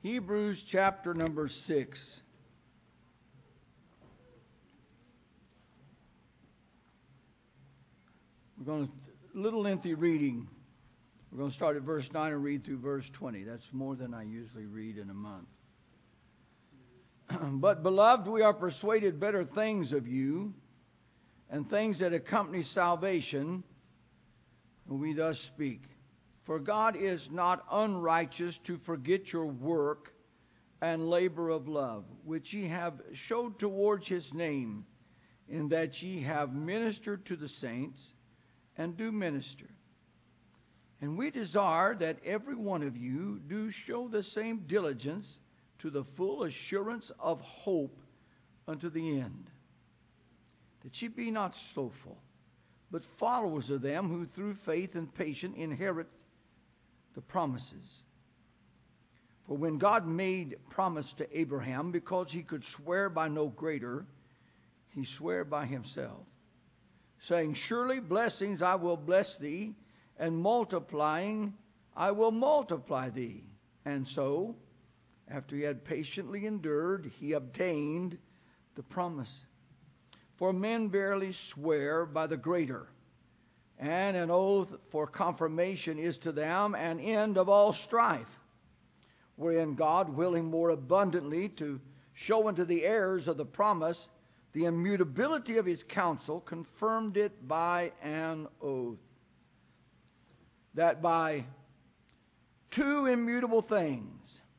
Hebrews chapter number 6. We're going to, little lengthy reading. We're going to start at verse 9 and read through verse 20. That's more than I usually read in a month. But, beloved, we are persuaded better things of you, and things that accompany salvation, and we thus speak. For God is not unrighteous to forget your work and labor of love, which ye have showed towards his name, in that ye have ministered to the saints, and do minister. And we desire that every one of you do show the same diligence to the full assurance of hope unto the end, that ye be not slothful, but followers of them who through faith and patience inherit the promises. For when God made promise to Abraham, because he could swear by no greater, he sware by himself, saying, Surely blessings I will bless thee, and multiplying I will multiply thee. And so, after he had patiently endured, he obtained the promise. For men verily swear by the greater, and an oath for confirmation is to them an end of all strife, wherein God, willing more abundantly to show unto the heirs of the promise the immutability of his counsel, confirmed it by an oath, that by two immutable things,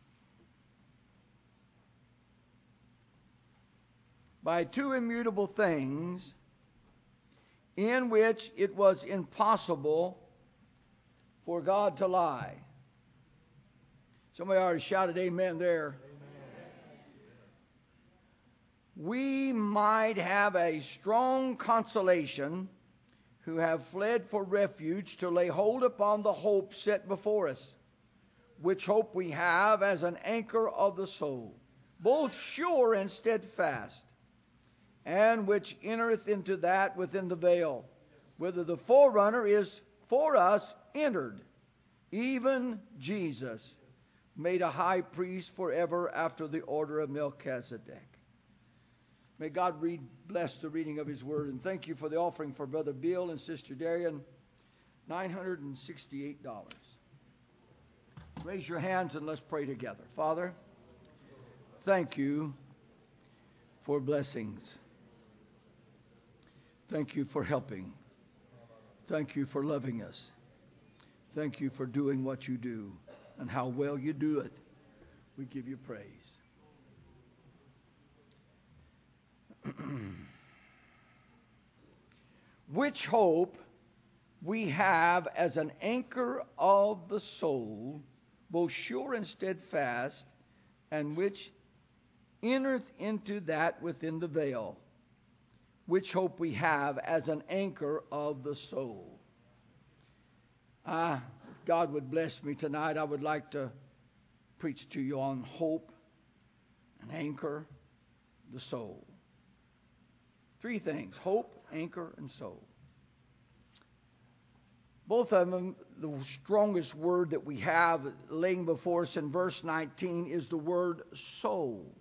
in which it was impossible for God to lie. Somebody already shouted amen there. We might have a strong consolation who have fled for refuge to lay hold upon the hope set before us, which hope we have as an anchor of the soul, both sure and steadfast, and which entereth into that within the veil, whither the forerunner is for us entered, even Jesus, made a high priest forever after the order of Melchizedek. May God bless the reading of his word, and thank you for the offering for Brother Bill and Sister Darian, $968. Raise your hands and let's pray together. Father, thank you for blessings. Thank you for helping. Thank you for loving us. Thank you for doing what you do and how well you do it. We give you praise. Which hope we have as an anchor of the soul, both sure and steadfast, and which entereth into that within the veil. Which hope we have as an anchor of the soul. If God would bless me tonight, I would like to preach to you on hope, an anchor, the soul. Three things: hope, anchor, and soul. Both of them, the strongest word that we have laying before us in verse 19 is the word soul.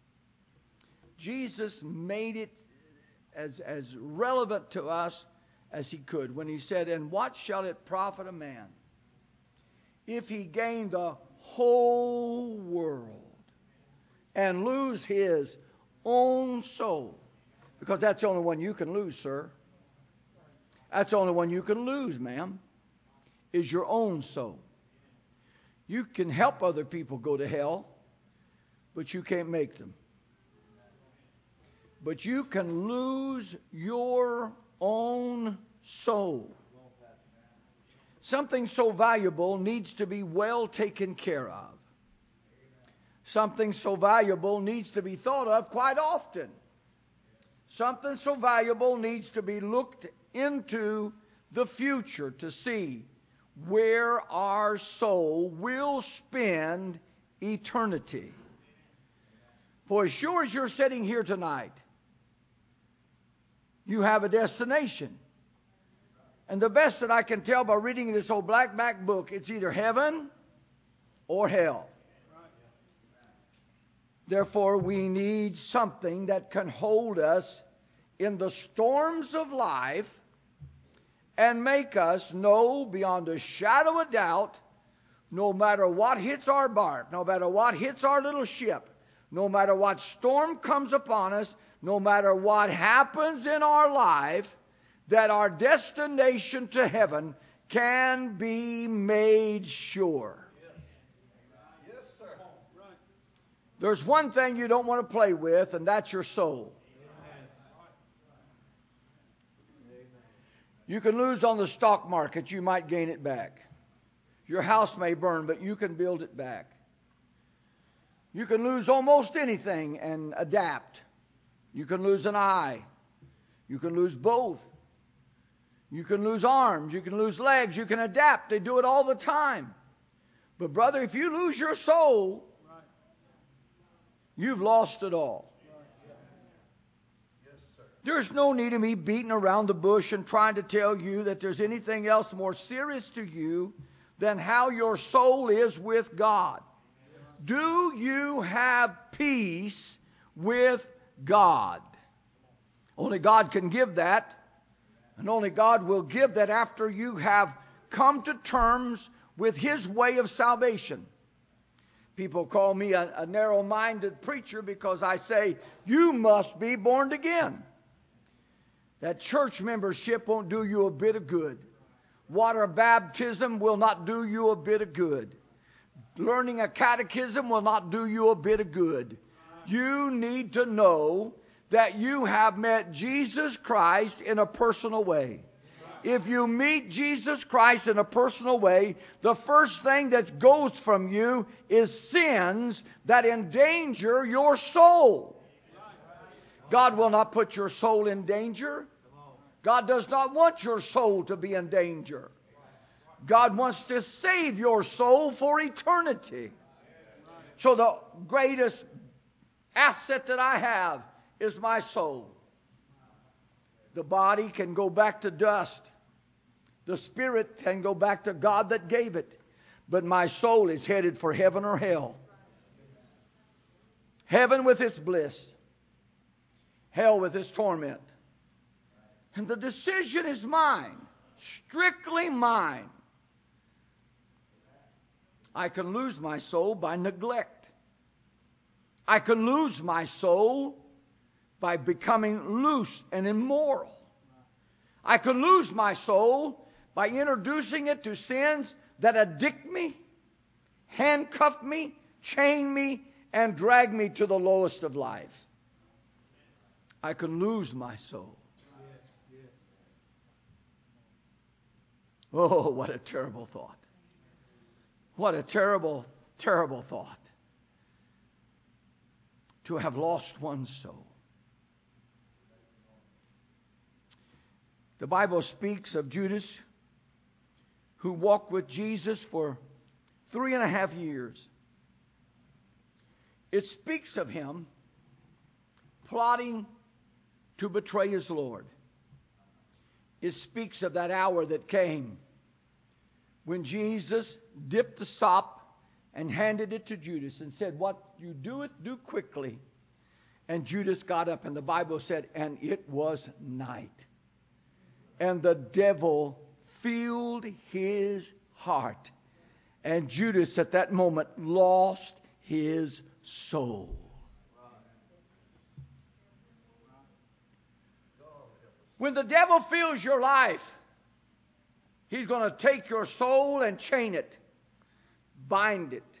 Jesus made it as relevant to us as he could when he said, And what shall it profit a man if he gain the whole world and lose his own soul? Because that's the only one you can lose, sir. That's the only one you can lose, ma'am, is your own soul. You can help other people go to hell, but you can't make them. But you can lose your own soul. Something so valuable needs to be well taken care of. Something so valuable needs to be thought of quite often. Something so valuable needs to be looked into the future to see where our soul will spend eternity. For as sure as you're sitting here tonight, you have a destination. And the best that I can tell by reading this old black back book, it's either heaven or hell. Therefore, we need something that can hold us in the storms of life and make us know beyond a shadow of doubt, no matter what hits our bark, no matter what hits our little ship, no matter what storm comes upon us, no matter what happens in our life, that our destination to heaven can be made sure. Yes, sir. There's one thing you don't want to play with, and that's your soul. You can lose on the stock market, you might gain it back. Your house may burn, but you can build it back. You can lose almost anything and adapt. You can lose an eye. You can lose both. You can lose arms. You can lose legs. You can adapt. They do it all the time. But brother, if you lose your soul, you've lost it all. There's no need of me beating around the bush and trying to tell you that there's anything else more serious to you than how your soul is with God. Do you have peace with God? Only God can give that, and only God will give that after you have come to terms with His way of salvation. People call me a narrow-minded preacher because I say, you must be born again. That church membership won't do you a bit of good. Water baptism will not do you a bit of good. Learning a catechism will not do you a bit of good. You need to know that you have met Jesus Christ in a personal way. If you meet Jesus Christ in a personal way, the first thing that goes from you is sins that endanger your soul. God will not put your soul in danger. God does not want your soul to be in danger. God wants to save your soul for eternity. So the greatest asset that I have is my soul. The body can go back to dust. The spirit can go back to God that gave it. But my soul is headed for heaven or hell. Heaven with its bliss. Hell with its torment. And the decision is mine. Strictly mine. I can lose my soul by neglect. I can lose my soul by becoming loose and immoral. I can lose my soul by introducing it to sins that addict me, handcuff me, chain me, and drag me to the lowest of life. I can lose my soul. Oh, what a terrible thought. What a terrible, terrible thought. To have lost one's soul. The Bible speaks of Judas, who walked with Jesus for 3.5 years. It speaks of him plotting to betray his Lord. It speaks of that hour that came when Jesus dipped the sop and handed it to Judas and said, "What you doeth, do quickly." And Judas got up, and the Bible said, and it was night. And the devil filled his heart. And Judas at that moment lost his soul. When the devil fills your life, he's going to take your soul and chain it, bind it.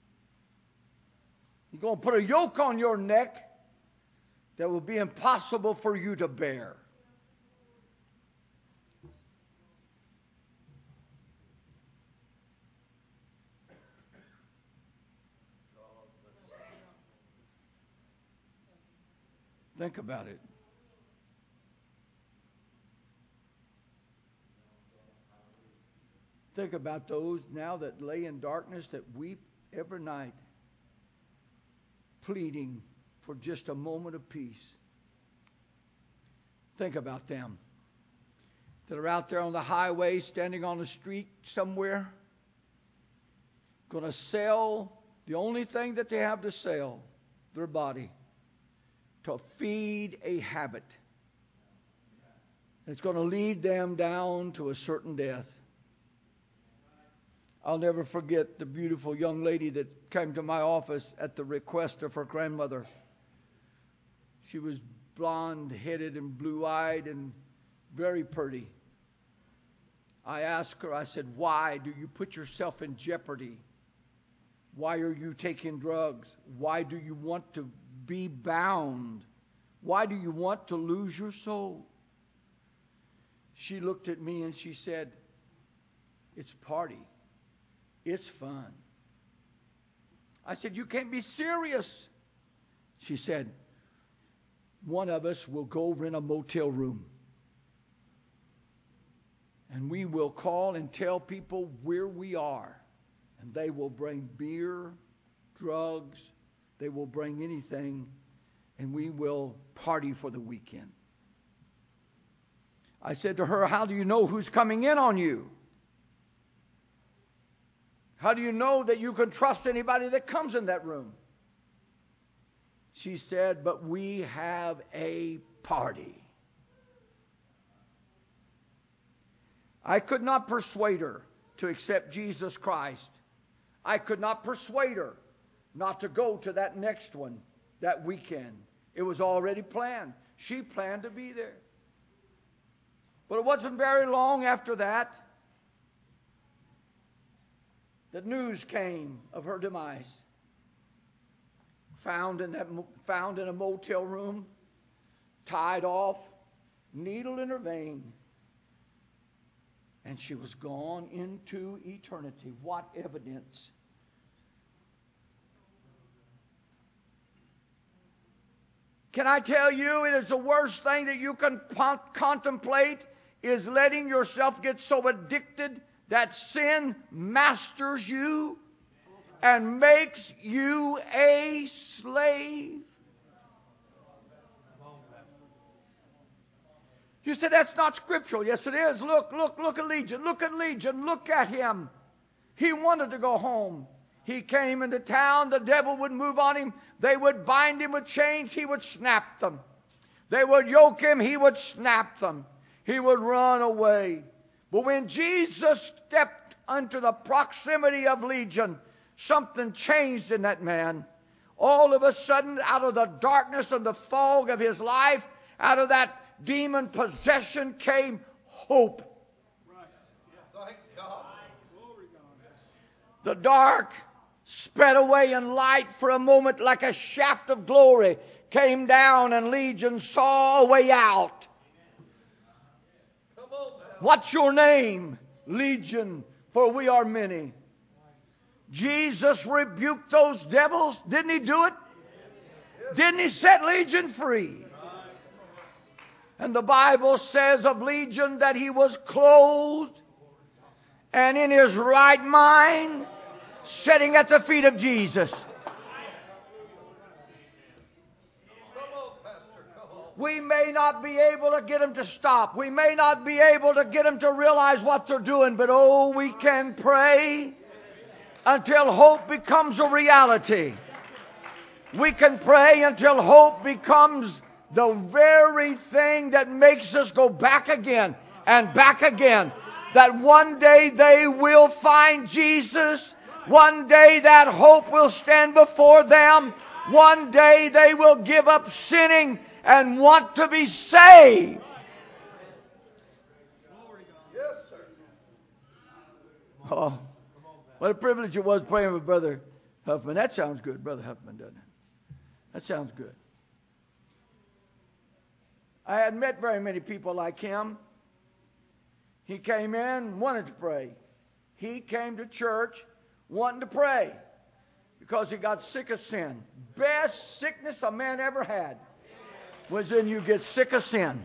He's going to put a yoke on your neck that will be impossible for you to bear. Think about it. Think about those now that lay in darkness, that weep every night, pleading for just a moment of peace. Think about them that are out there on the highway, standing on the street somewhere, going to sell the only thing that they have to sell, their body to feed a habit that's going to lead them down to a certain death. I'll never forget the beautiful young lady that came to my office at the request of her grandmother. She was blonde-headed and blue-eyed and very pretty. I asked her, I said, why do you put yourself in jeopardy? Why are you taking drugs? Why do you want to be bound? Why do you want to lose your soul? She looked at me and she said, it's a party. It's fun. I said, you can't be serious. She said, one of us will go rent a motel room. And we will call and tell people where we are. And they will bring beer, drugs. They will bring anything. And we will party for the weekend. I said to her, how do you know who's coming in on you? How do you know that you can trust anybody that comes in that room? She said, but we have a party. I could not persuade her to accept Jesus Christ. I could not persuade her not to go to that next one that weekend. It was already planned. She planned to be there. But it wasn't very long after that that news came of her demise. Found in a motel room, tied off, needle in her vein. And she was gone into eternity. What evidence? Can I tell you, it is the worst thing that you can contemplate is letting yourself get so addicted that sin masters you and makes you a slave. You said that's not scriptural. Yes, it is. Look at Legion. Look at Legion. Look at him. He wanted to go home. He came into town. The devil would move on him. They would bind him with chains. He would snap them. They would yoke him. He would snap them. He would run away. But when Jesus stepped unto the proximity of Legion, something changed in that man. All of a sudden, out of the darkness and the fog of his life, out of that demon possession came hope. Thank God. The dark sped away and light for a moment like a shaft of glory came down and Legion saw a way out. What's your name? Legion, for we are many. Jesus rebuked those devils. Didn't he do it? Didn't he set Legion free? And the Bible says of Legion that he was clothed and in his right mind, sitting at the feet of Jesus. We may not be able to get them to stop. We may not be able to get them to realize what they're doing, but oh, we can pray until hope becomes a reality. We can pray until hope becomes the very thing that makes us go back again and back again. That one day they will find Jesus. One day that hope will stand before them. One day they will give up sinning and want to be saved. Yes, sir. Oh, what a privilege it was praying with Brother Huffman. That sounds good, Brother Huffman, doesn't it? That sounds good. I hadn't met very many people like him. He came in, wanted to pray. He came to church wanting to pray because he got sick of sin. Best sickness a man ever had was when you get sick of sin.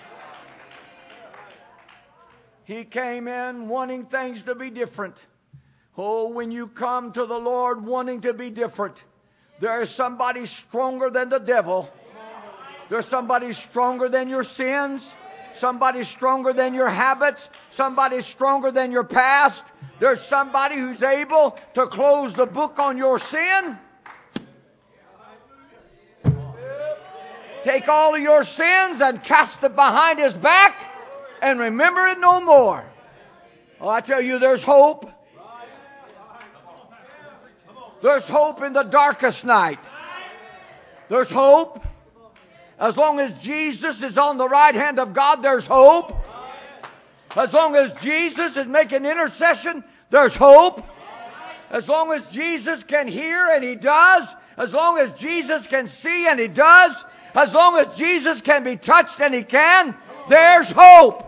He came in wanting things to be different. Oh, when you come to the Lord wanting to be different, there is somebody stronger than the devil. There's somebody stronger than your sins. Somebody stronger than your habits. Somebody stronger than your past. There's somebody who's able to close the book on your sin. Take all of your sins and cast it behind his back and remember it no more. Oh, I tell you, there's hope. There's hope in the darkest night. There's hope. As long as Jesus is on the right hand of God, there's hope. As long as Jesus is making intercession, there's hope. As long as Jesus can hear, and he does. As long as Jesus can see, and he does. As long as Jesus can be touched, and he can, there's hope.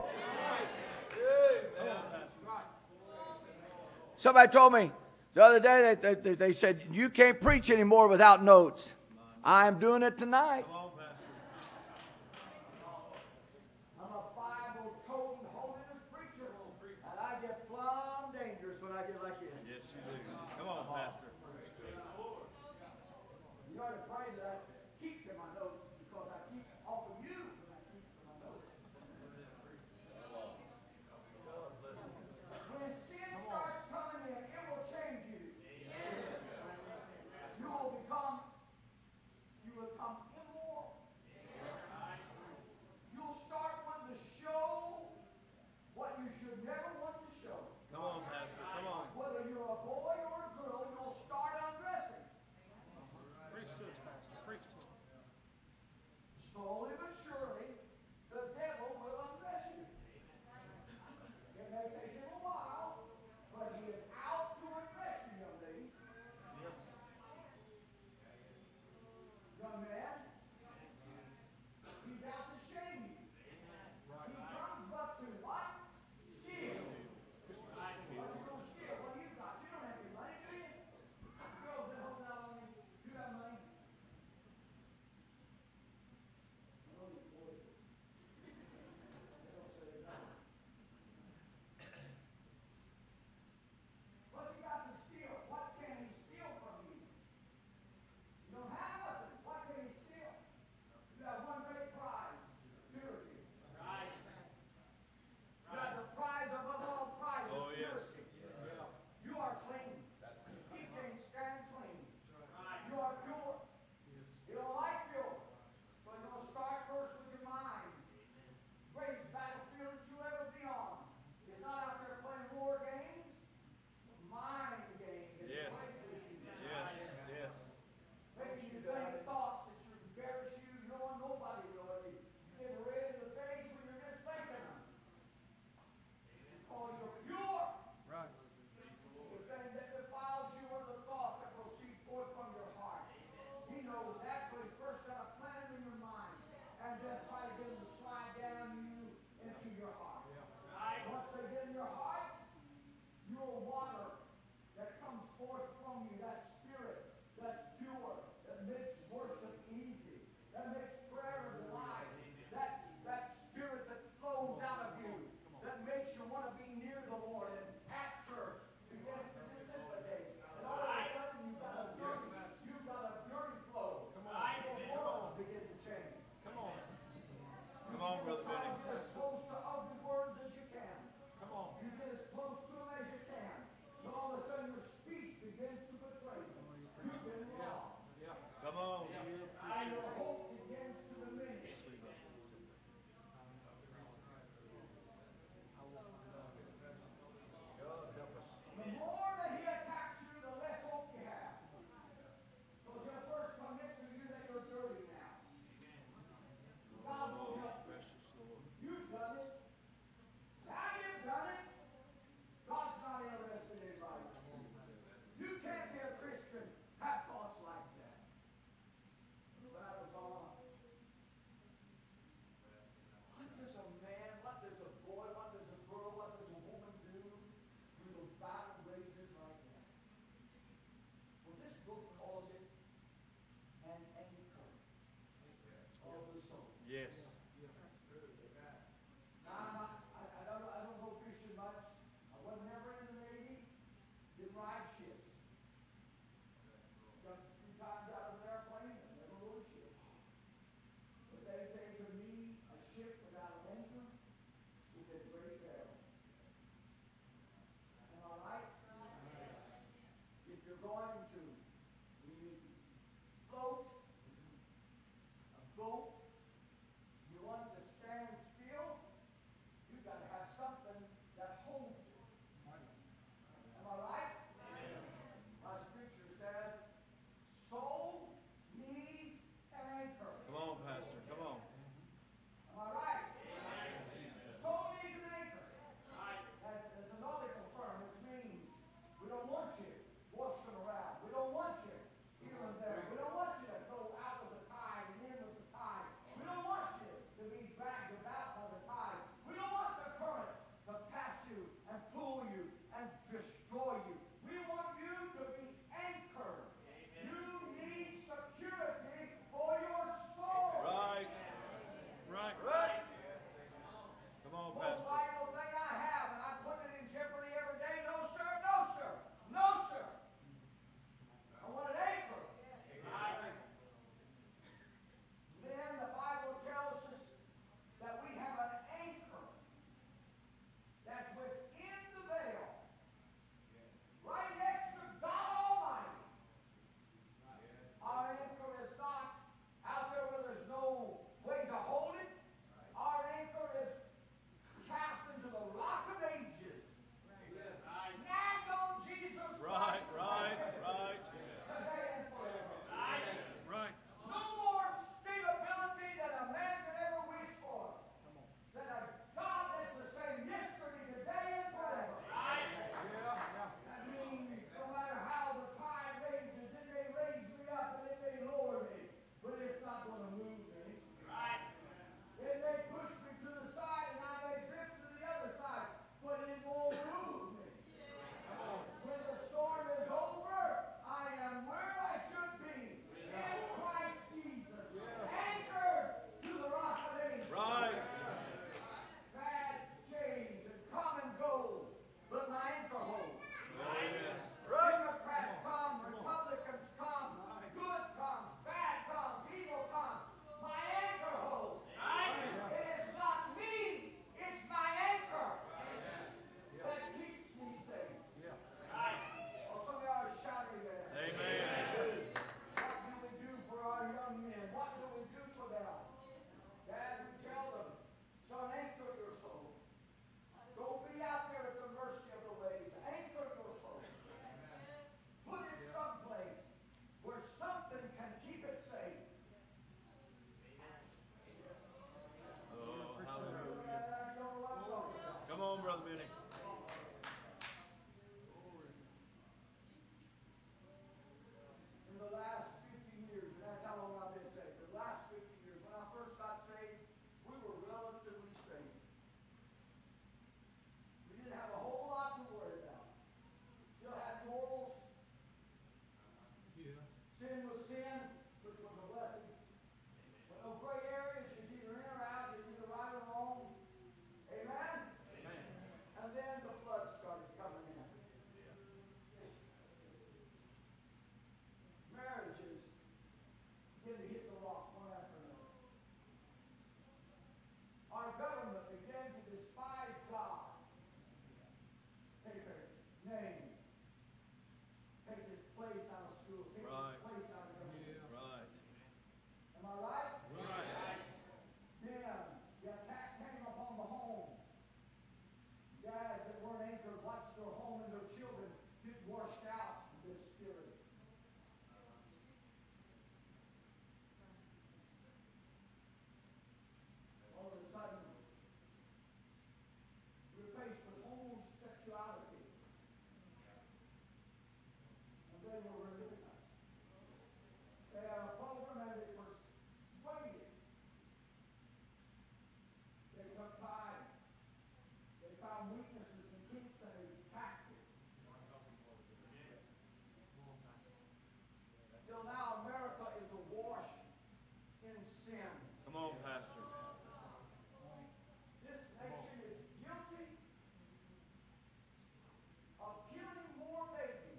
Somebody told me the other day, they said, you can't preach anymore without notes. I'm doing it tonight. I'm a Bible-toting, holiness preacher. And I get plumb dangerous when I get like this. Yes, you do. Come on, Pastor. You ought to pray that I keep to my notes, because I keep off of you when I keep to my notes. When sin starts coming in, it will change you. You will become immoral. You'll start wanting to show what you should never want to show. Come on, Pastor. Come on. Whether you're a boy or a girl, you'll start undressing. Preach to us, Pastor. Preach to us. Slowly but surely, the devil will undress you. It may take him a while, but he is out to undress you, young lady. Young man, he's out to shame you. He comes but to what? Steal. What you gonna steal? What do you got? You don't have any money, do you? The girl's been holding out on you. You got money? I know these boys do. They don't say nothing. What's he got to steal? What can he steal from you? You don't have nothing. What can he steal? You have one great prize, purity. Right. You have the prize above all prizes, Oh, yes. purity. You are clean. He can't stand clean. You are pure. You don't like pure. So you're going to start first with your mind. Greatest battlefield that you'll ever be on is not out there playing war games. Mind games. Yes. Yes. Yes. Making you think thoughts that should embarrass you. You don't want nobody to know it. You get red in the face when you're just thinking them. Because you're pure. Right. The thing that defiles you are the thoughts that proceed forth from your heart. He knows that, so he's first got to plant them in your mind and then try to get them to slide down you into your heart. Once they get in your heart, your water that comes forth from you, that spirit that's pure, that makes worship easy, that makes prayer a delight, that spirit that flows out of you, that makes you want to be near the Lord, and after begins to dissipate. And all of a sudden you've got a dirty flow. Your words begin to change. Come on. Come on, Brother Try to Benny. get as close to ugly words as you can. Come on. You get as close to them as you can. But all of a sudden your speech begins to betray you. You've been wrong. Yeah. Come on. And your hope begins to diminish. God help us. The more that he attacks you, the less hope you have. Because he'll first commit to you that you're dirty now. God won't help you. You've done it. Now you've done it. God's not interested in right. You can't be a Christian, have thoughts like that. When I was on, what does a man, what does a boy, what does a girl, what does a woman do when the battle rages like that? Well, this book calls it an anchor of the soul. Yes. Now, I don't know fishing much. I was never in the Navy. Didn't ride ships. Jumped a few times out of an airplane and never rode a ship. But they say to me, a ship without an anchor is as great peril. Am I right? If you're going to, when you float a boat Sin was sin, which was a blessing. But no gray areas, you're either in or out, you're either right or wrong. Amen? Amen. And then the flood started coming in. Marriages began to hit the rock one after another. Our government began to despise God. Take a name. Take his place out of school. Take his place out of government. Yeah. Right. Am I right? Right. Then the attack came upon the home. Dads that weren't anchored watched their home and their children get washed out in this spirit. All of a sudden, we're faced with homosexuality. And they were religious. They had a program and they persuaded. They took time. They found weaknesses and kinks and they attacked it. Till now, America is awash in sin. Come on, Pastor. This nation is guilty of killing more babies.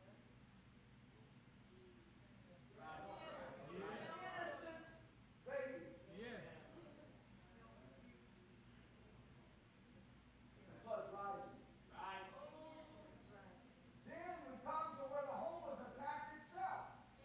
Innocent babies. Yes. The flood's rising. Then we come to where the home was attacked itself.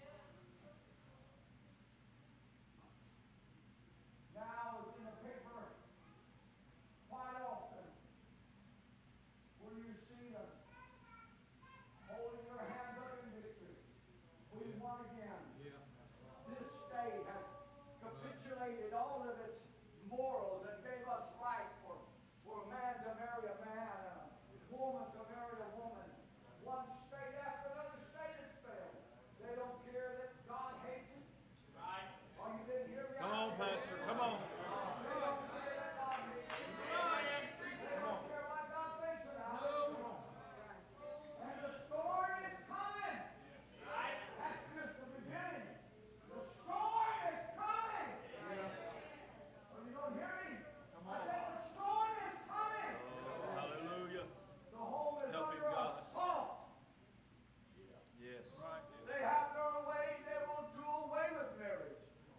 Now it's in the paper quite often where you see them holding their hands up in victory. We won again. This state has capitulated all of its morals and gave us right for a man to marry a man and a woman to marry a woman. One state after another state has failed. They don't care that God hates it. Right. Oh, you didn't hear me? Come on, Pastor. Come on. They don't care that God hates it. They don't care what God thinks about it. And the storm is coming. That's just the beginning. The storm is coming. Oh, you don't hear me? I said the storm is coming. Oh, hallelujah. The home is Helping under God. assault. Yes. They have their way. They will do away with marriage.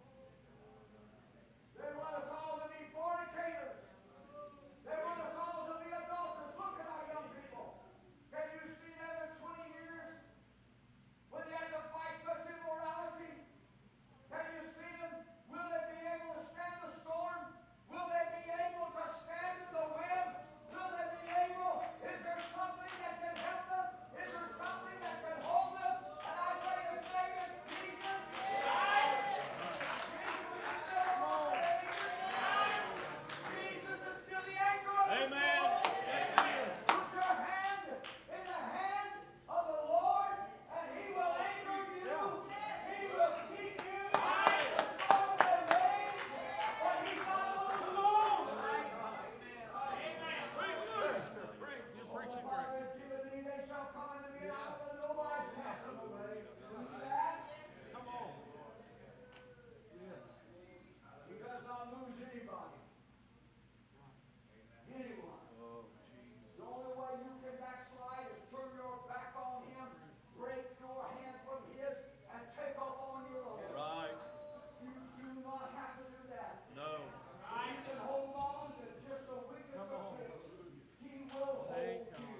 They want us all to be fornicators. They want us all to be adulterers. Look at our young people. Can you see that in 20 years? When they have to fight such immorality? Can you see them? Will they be able to stand the storm? Will they be able to stand in the wind? Will they be able? Is there something that can help them? Is there something that can hold them? And I say his name is Jesus. Jesus is still the anchor of the soul. Put your hand in the hand of the Lord and he will anchor you. He will keep you. The storm may rage, but he's not going to lose. You're All the preaching Father great. has given me, they shall come unto me, and I will in no wise cast them away. Believe that? Come on. He does not lose anybody. Anyone. Oh, Jesus. The only way you can backslide is turn your back on him, break your hand from his, and take off on your own. Right. You do not have to do that. No. You can hold on to just a weakness of faith. He will hold you.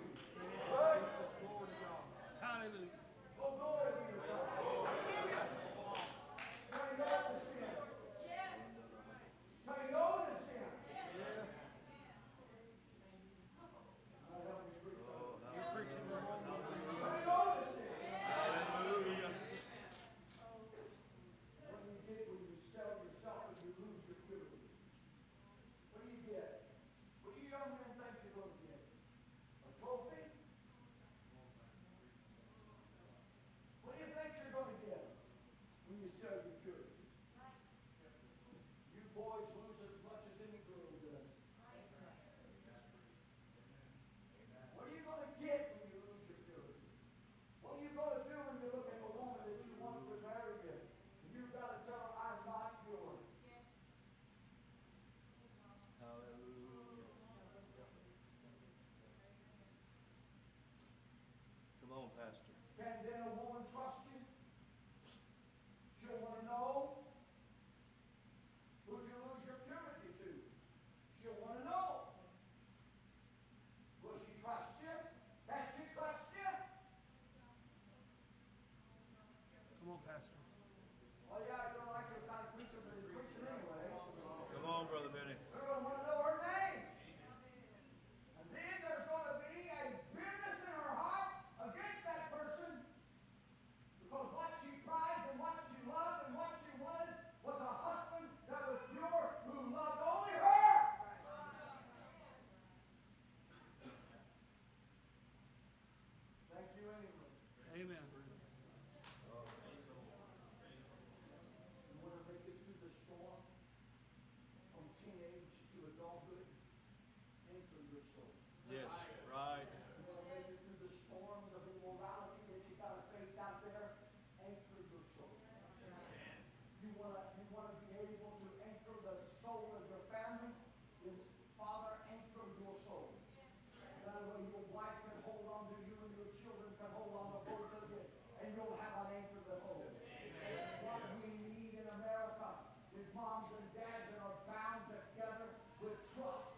Hallelujah. Oh, glory be to God. Say no to sin. Say no to sin. Yes. God help me preach. You're preaching great. Say no to sin. Hallelujah. What do you get when you sell yourself and you lose your purity? What do you get? What do you young men think you're going to get? A trophy? What do you think you're going to get when you sell your purity? You boys lose as much as any girl does. What are you going to get when you lose your purity? What are you going to do when you look at the woman that you want for on, Pastor. Well, yeah, you're like those kind of preachers that are preaching anyway. Come on, Brother Benny. They're going to want to know her name. And then there's going to be a bitterness in her heart against that person because what she prized and what she loved and what she wanted was a husband that was pure, who loved only her. Thank you anyway. Amen. You want to make it through the storm from teenage to adulthood? Anchor your soul. Yes, right. You want to make it through the storms of immorality that you got to face out there? Anchor your soul. You want to be able to anchor the soul of your family? Then, Father, anchor your soul. That way your wife can hold on to you and your children can hold on to both of you, and you'll have an anchor that holds. What we need in America is moms and dads that are bound together with trust.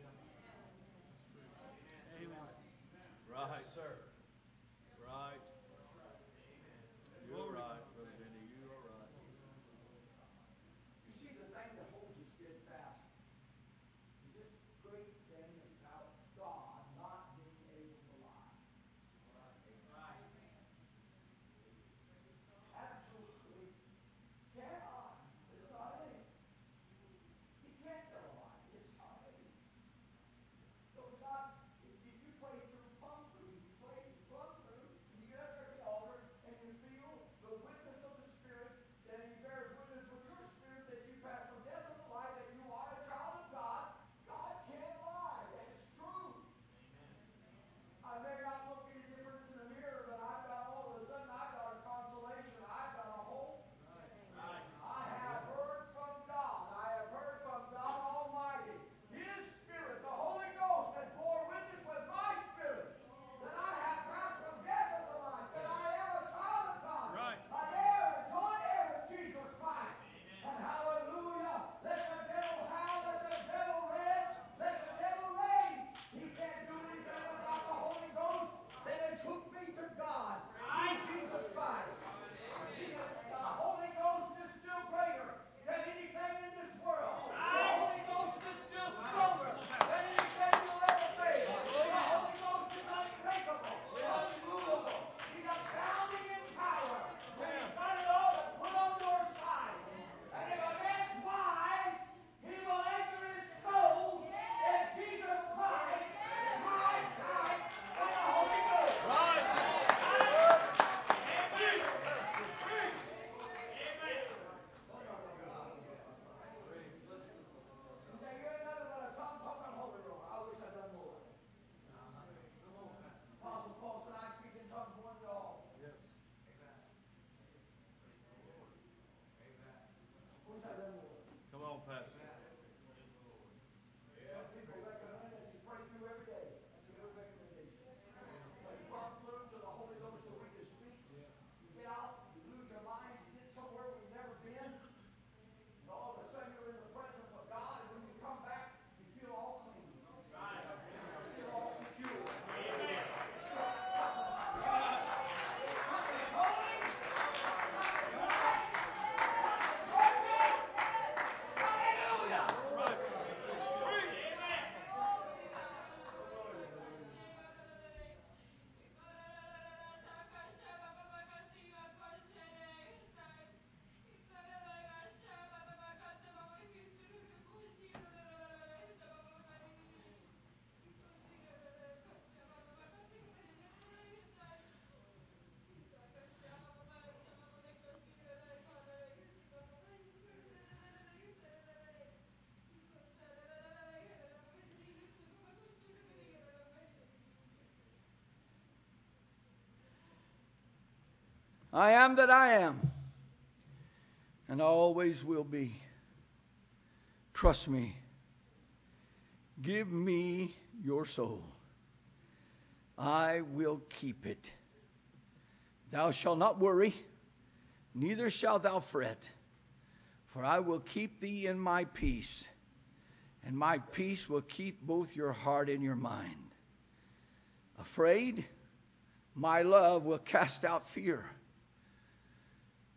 Amen. Right, sir. Right. You're right, Brother Benny. You are right. You see, the thing that holds you steadfast is this great thing about God not being able to lie. Absolutely cannot. It's not in him. He can't tell a lie. It's not in him. So it's not, if you pray through, plumb through, you pray plumb through, and you get up there at the altar, and you feel the witness of the Spirit, that he bears witness with your spirit that you pass from death unto life, that you are a child of God. God can't lie. That is true. I may not look any different in the mirror, but I've got all of a sudden, I've got a consolation. I've got a hope. I have heard from God. I have heard from God Almighty. His Spirit, the Holy Ghost, that bore witness with my spirit that I have passed from death unto life, that I am a child of God. Right. I heir and joint heir with Jesus Christ. And hallelujah, let the devil howl, let the devil rage, let the devil rage. He can't do anything about the Holy Ghost that has hooked me to God through Jesus Christ. The Holy Ghost is still greater than anything in this world. The Holy Ghost is still stronger than anything you'll ever face. The Holy Ghost is unbreakable, unmovable. He's abounding in power. And he's got it all to put on your side. And if a man's wise, he will anchor his soul in Jesus Christ, my type, and the Holy Ghost. Right. You say you ain't nothing but a tongue-talking holy roller. I wish I'd done more. Apostle Paul said, I speak in tongues more than you all. Yes. Wish I'd done more. Come on, Pastor. Some people recommend that you pray through every day. That's a good recommendation. Pray plumb through till the Holy Ghost will read to speak. You get out, you lose your mind, you get somewhere where you've never been. And all of a sudden you're in the presence of God, and when you come back, you feel all clean. You feel all secure. Something's holy. Something's right. Something's working. Hallelujah. I am that I am, and I always will be. Trust me. Give me your soul. I will keep it. Thou shalt not worry, neither shalt thou fret, for I will keep thee in my peace, and my peace will keep both your heart and your mind. Afraid, my love will cast out fear.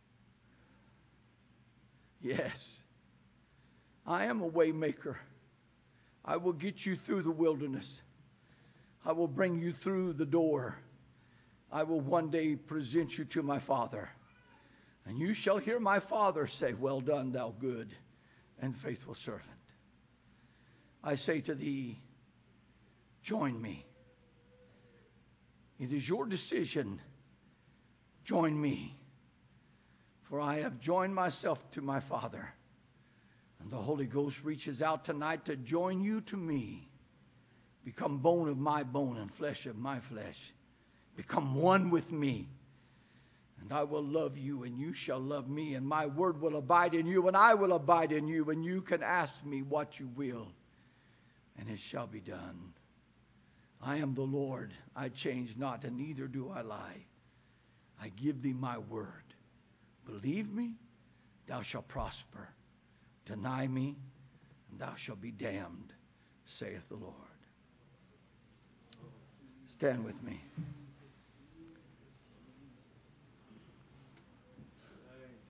Yes. I am a way maker. I will get you through the wilderness. I will bring you through the door. I will one day present you to my Father. And you shall hear my Father say, well done, thou good and faithful servant. I say to thee, join me. It is your decision. Join me. For I have joined myself to my Father. And the Holy Ghost reaches out tonight to join you to me. Become bone of my bone and flesh of my flesh. Become one with me. And I will love you, and you shall love me, and my word will abide in you, and I will abide in you, and you can ask me what you will, and it shall be done. I am the Lord, I change not, and neither do I lie. I give thee my word. Believe me, thou shalt prosper. Deny me, and thou shalt be damned, saith the Lord. Stand with me.